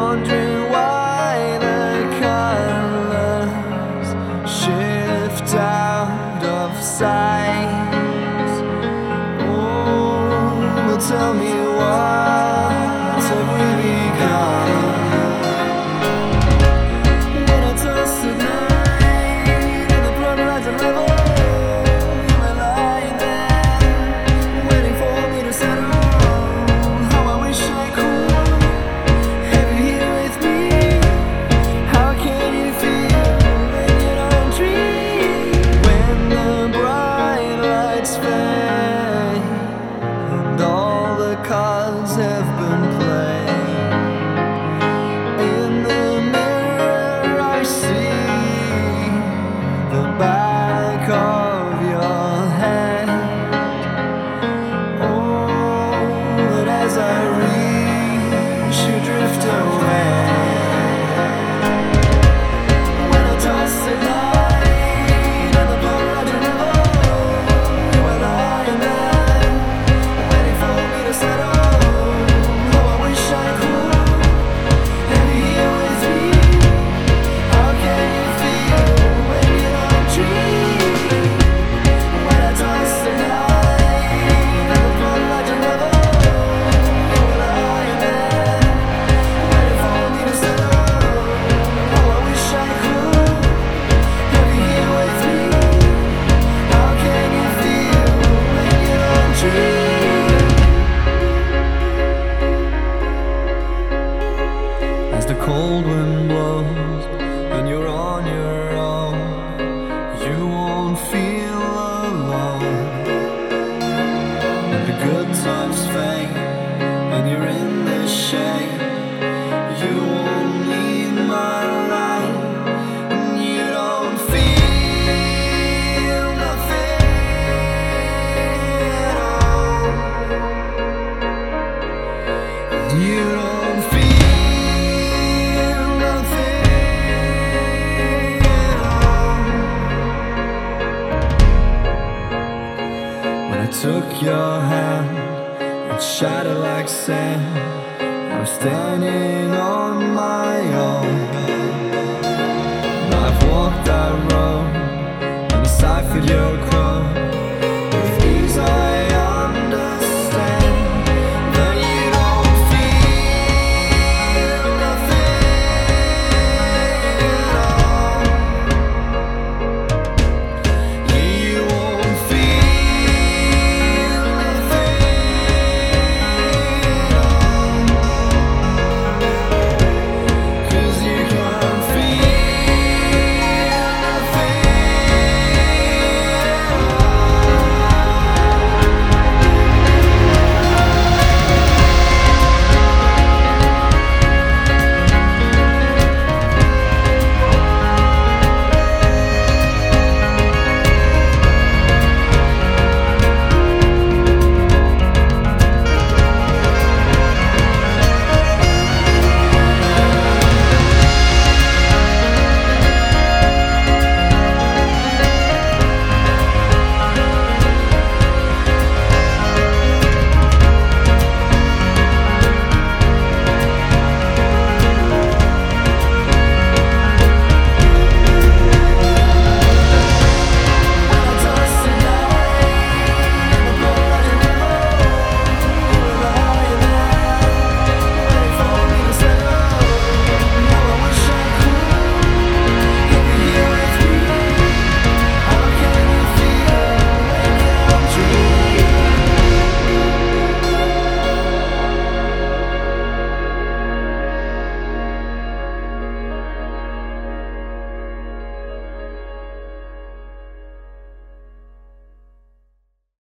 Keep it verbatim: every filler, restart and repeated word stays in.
wondering why the colors shift out of sight. Oh, but tell me what have we become? When I toss the night and the blood rides a level, you were lying there, waiting for me to settle. How I wish I could have you here with me. How can you feel when you don't dream? When the bright lights fade and all the cards have been played, in the mirror I see the back of your head. Oh, but as I reach, you drift away. When I toss the night and the blood rides a river, you were lying there, waiting for me to settle. How I wish I could have you here with me. How can you feel when you don't dream? When I toss the night and the blood rides a river, you were lying there, waiting for me to settle. How I wish I could have you here with me. How can you feel when you don't dream? As the cold wind blows and you're on your own, you won't feel alone. And the good times fade and you're in the shade, you won't need my light, and you don't feel nothing at all. You don't feel nothing at all. When I took your hand, it shattered like sand. I'm standing on